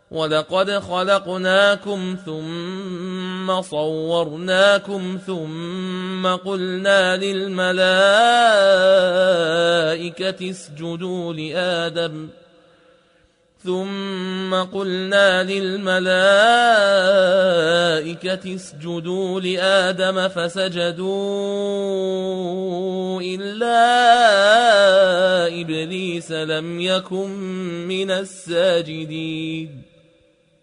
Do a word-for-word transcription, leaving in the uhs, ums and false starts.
ولقد خلقناكم ثم صورناكم ثم قلنا للملائكة اسجدوا لآدم ثم قلنا للملائكة اسجدوا لآدم فسجدوا إلا إبليس لم يكن من الساجدين